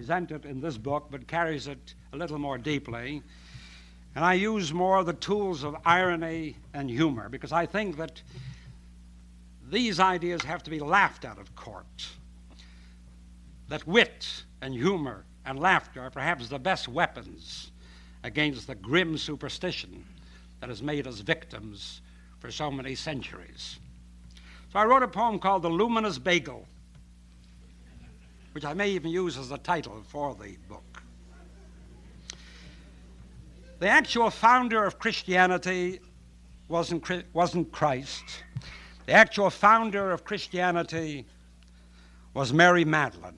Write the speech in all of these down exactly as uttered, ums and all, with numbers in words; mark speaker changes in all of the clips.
Speaker 1: presented in this book, but carries it a little more deeply. And I use more of the tools of irony and humor, because I think that these ideas have to be laughed at of court. That wit and humor and laughter are perhaps the best weapons against the grim superstition that has made us victims for so many centuries. So I wrote a poem called The Luminous Bagel, which I may even use as the title for the book. The actual founder of Christianity wasn't, wasn't Christ. The actual founder of Christianity was Mary Magdalene.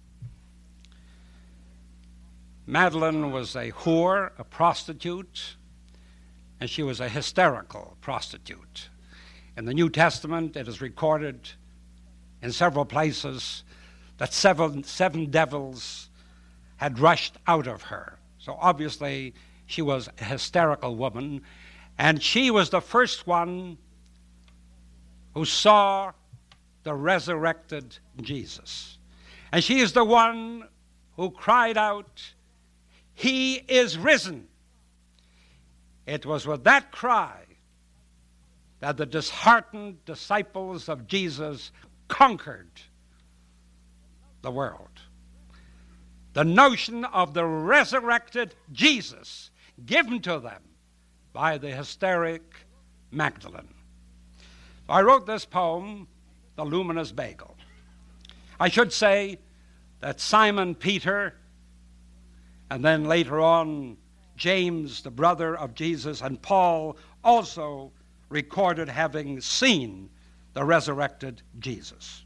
Speaker 1: Magdalene was a whore, a prostitute, and she was a hysterical prostitute. In the New Testament, it is recorded in several places that seven, seven devils had rushed out of her. So obviously, she was a hysterical woman, and she was the first one who saw the resurrected Jesus. And she is the one who cried out, "He is risen." It was with that cry that the disheartened disciples of Jesus conquered the world. The notion of the resurrected Jesus given to them by the hysteric Magdalene. I wrote this poem, The Luminous Bagel. I should say that Simon Peter, and then later on James, the brother of Jesus, and Paul also recorded having seen the resurrected Jesus.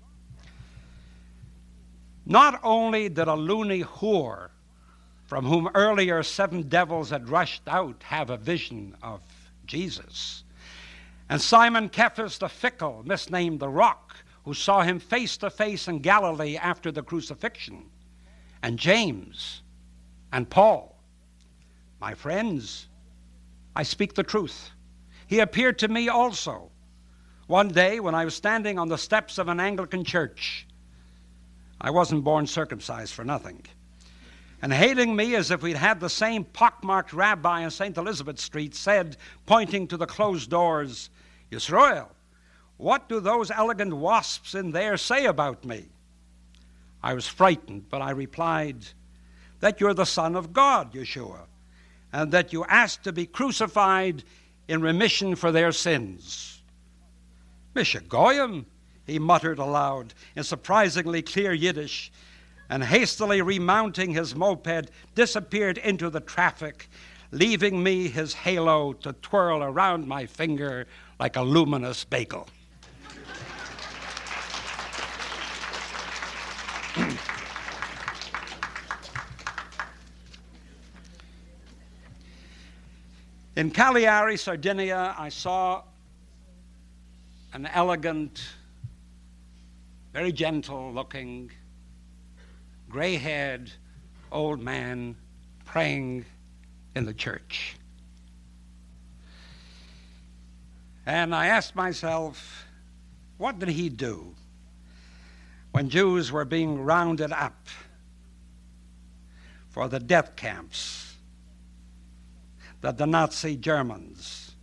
Speaker 1: Not only did a loony whore, from whom earlier seven devils had rushed out, have a vision of Jesus, and Simon Cephas the fickle, misnamed the Rock, who saw him face to face in Galilee after the crucifixion, and James and Paul. My friends, I speak the truth. He appeared to me also one day when I was standing on the steps of an Anglican church. I wasn't born circumcised for nothing. And hailing me as if we'd had the same pockmarked rabbi on Saint Elizabeth Street, said, pointing to the closed doors, "Yisroel, what do those elegant wasps in there say about me?" I was frightened, but I replied, "That you're the Son of God, Yeshua, and that you asked to be crucified in remission for their sins." "Misha Goyim," he muttered aloud in surprisingly clear Yiddish, and hastily remounting his moped, disappeared into the traffic, leaving me his halo to twirl around my finger like a luminous bagel. In Cagliari, Sardinia, I saw an elegant, very gentle-looking, gray-haired old man praying in the church. And I asked myself, what did he do when Jews were being rounded up for the death camps that the Nazi Germans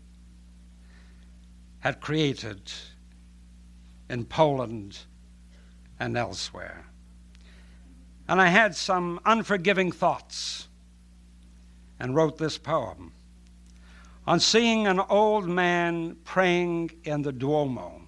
Speaker 1: had created in Poland and elsewhere? And I had some unforgiving thoughts and wrote this poem on seeing an old man praying in the Duomo.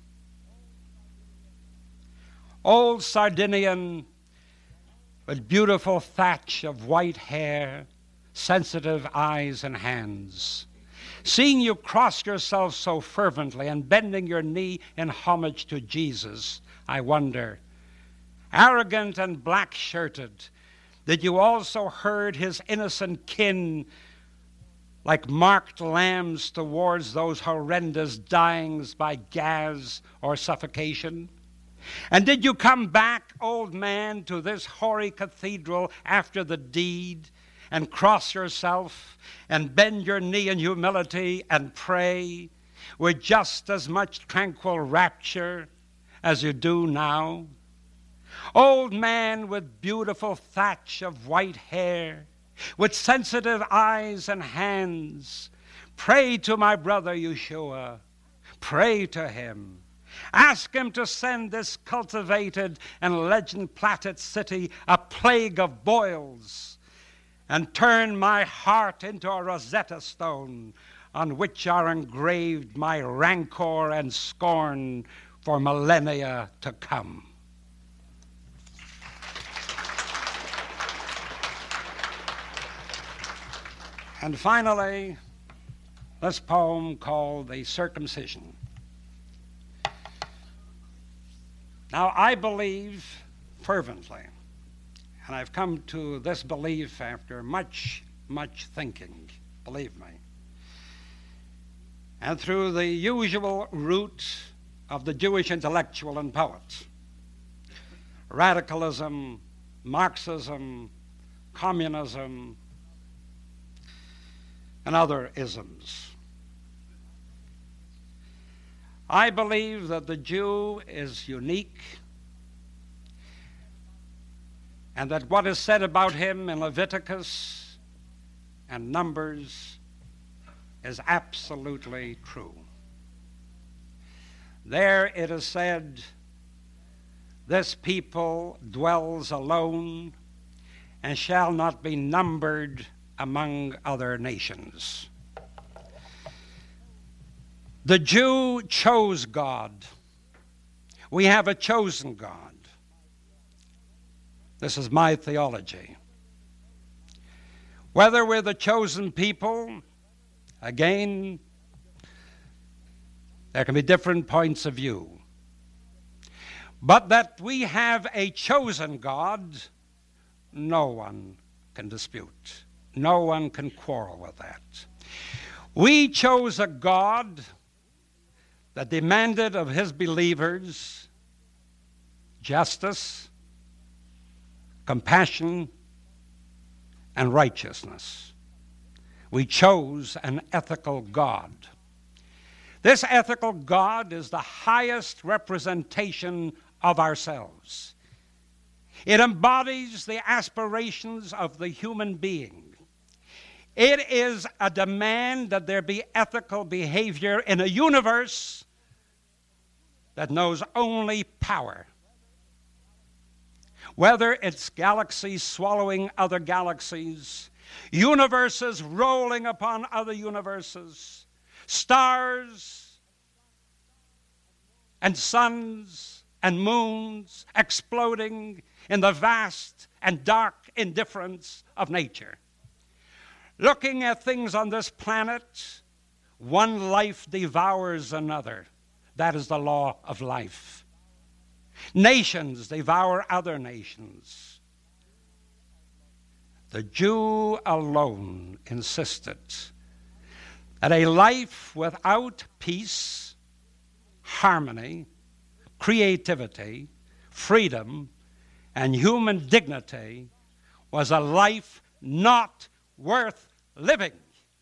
Speaker 1: Old Sardinian with beautiful thatch of white hair, sensitive eyes and hands. Seeing you cross yourself so fervently and bending your knee in homage to Jesus, I wonder, arrogant and black-shirted, did you also herd his innocent kin like marked lambs towards those horrendous dyings by gas or suffocation? And did you come back, old man, to this hoary cathedral after the deed and cross yourself and bend your knee in humility and pray with just as much tranquil rapture as you do now? Old man with beautiful thatch of white hair, with sensitive eyes and hands, pray to my brother Yeshua. Pray to him. Ask him to send this cultivated and legend-platted city a plague of boils, and turn my heart into a Rosetta Stone on which are engraved my rancor and scorn for millennia to come. And finally, this poem called The Circumcision. Now, I believe fervently, and I've come to this belief after much, much thinking, believe me, and through the usual route of the Jewish intellectual and poet, radicalism, Marxism, communism, and other isms. I believe that the Jew is unique, and that what is said about him in Leviticus and Numbers is absolutely true. There it is said, this people dwells alone and shall not be numbered among other nations. The Jew chose God. We have a chosen God. This is my theology. Whether we're the chosen people, again, there can be different points of view. But that we have a chosen God, no one can dispute. No one can quarrel with that. We chose a God that demanded of his believers justice, compassion, and righteousness. We chose an ethical God. This ethical God is the highest representation of ourselves. It embodies the aspirations of the human being. It is a demand that there be ethical behavior in a universe that knows only power. Whether it's galaxies swallowing other galaxies, universes rolling upon other universes, stars and suns and moons exploding in the vast and dark indifference of nature. Looking at things on this planet, one life devours another. That is the law of life. Nations devour other nations. The Jew alone insisted that a life without peace, harmony, creativity, freedom, and human dignity was a life not worth living.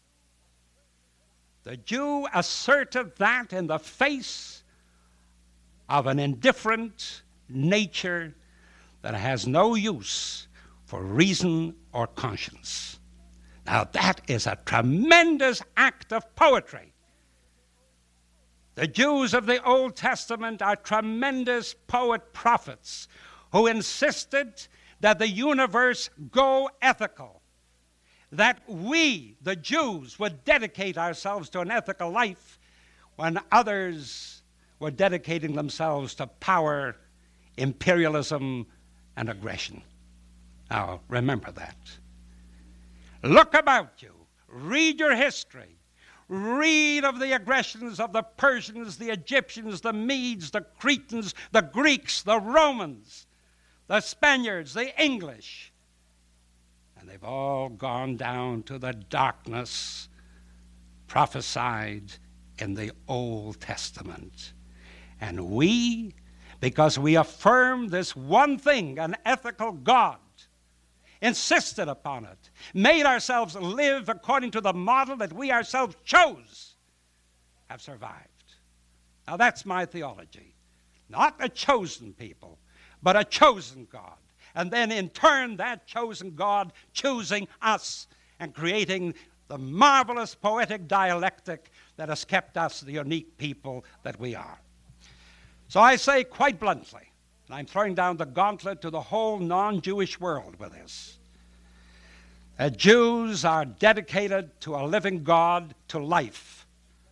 Speaker 1: The Jew asserted that in the face of an indifferent nature that has no use for reason or conscience. Now that is a tremendous act of poetry. The Jews of the Old Testament are tremendous poet-prophets who insisted that the universe go ethical, that we, the Jews, would dedicate ourselves to an ethical life when others were dedicating themselves to power, imperialism, and aggression. Now, remember that. Look about you. Read your history. Read of the aggressions of the Persians, the Egyptians, the Medes, the Cretans, the Greeks, the Romans, the Spaniards, the English. And they've all gone down to the darkness prophesied in the Old Testament. And we, because we affirm this one thing, an ethical God, insisted upon it, made ourselves live according to the model that we ourselves chose, have survived. Now that's my theology. Not a chosen people, but a chosen God. And then in turn, that chosen God choosing us and creating the marvelous poetic dialectic that has kept us the unique people that we are. So I say quite bluntly, and I'm throwing down the gauntlet to the whole non-Jewish world with this, that Jews are dedicated to a living God, to life.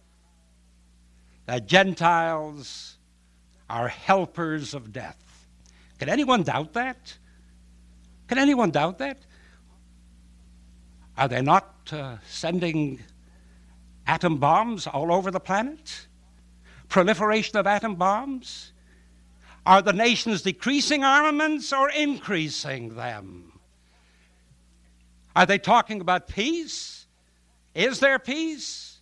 Speaker 1: That Gentiles are helpers of death. Can anyone doubt that? Can anyone doubt that? Are they not uh, sending atom bombs all over the planet? Proliferation of atom bombs? Are the nations decreasing armaments or increasing them? Are they talking about peace? Is there peace?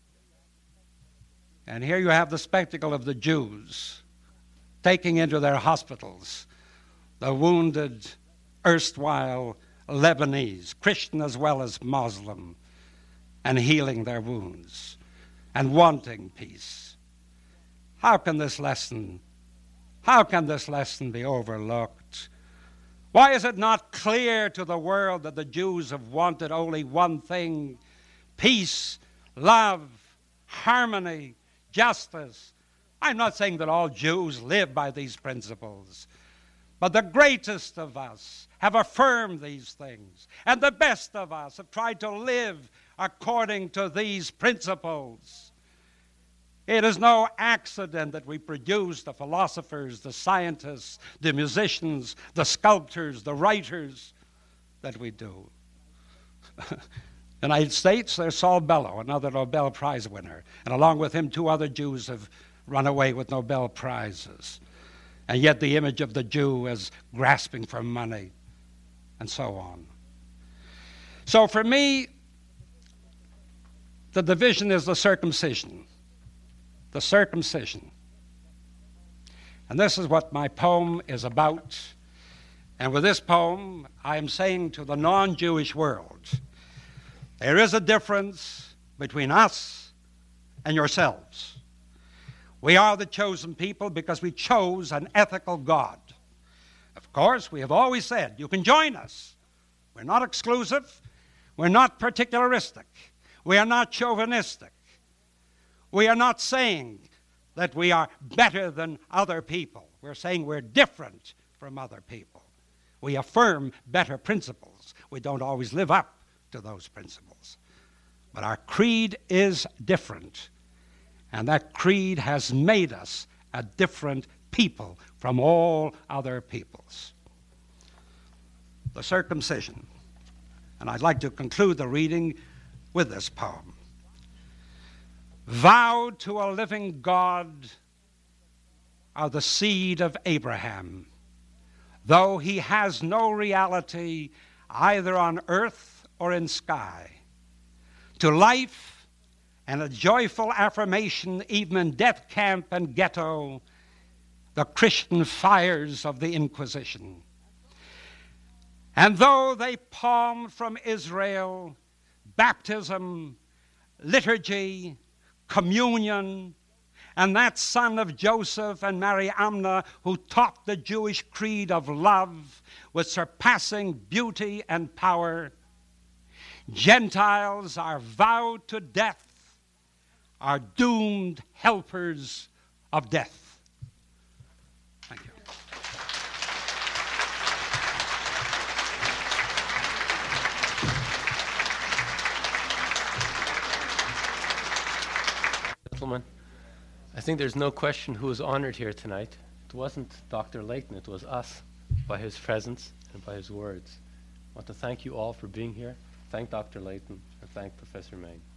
Speaker 1: And here you have the spectacle of the Jews taking into their hospitals the wounded, erstwhile Lebanese, Christian as well as Muslim, and healing their wounds and wanting peace. How can this lesson, how can this lesson be overlooked? Why is it not clear to the world that the Jews have wanted only one thing? Peace, love, harmony, justice. I'm not saying that all Jews live by these principles, but the greatest of us have affirmed these things, and the best of us have tried to live according to these principles. It is no accident that we produce the philosophers, the scientists, the musicians, the sculptors, the writers that we do. United States, there's Saul Bellow, another Nobel Prize winner, and along with him two other Jews have run away with Nobel Prizes. And yet the image of the Jew is grasping for money, and so on. So for me, the division is the circumcision. The circumcision. And this is what my poem is about. And with this poem, I am saying to the non-Jewish world, there is a difference between us and yourselves. We are the chosen people because we chose an ethical God. Of course, we have always said, you can join us. We're not exclusive. We're not particularistic. We are not chauvinistic. We are not saying that we are better than other people. We're saying we're different from other people. We affirm better principles. We don't always live up to those principles. But our creed is different. And that creed has made us a different people from all other peoples. The circumcision. And I'd like to conclude the reading with this poem. Vowed to a living God are the seed of Abraham, though he has no reality either on earth or in sky. To life and a joyful affirmation even in death camp and ghetto, the Christian fires of the Inquisition. And though they palmed from Israel baptism, liturgy, communion, and that son of Joseph and Mary Amna who taught the Jewish creed of love with surpassing beauty and power, Gentiles are vowed to death, are doomed helpers of death. Thank you.
Speaker 2: Gentlemen, I think there's no question who was honored here tonight. It wasn't Doctor Layton, it was us, by his presence and by his words. I want to thank you all for being here. Thank Doctor Layton and thank Professor Main.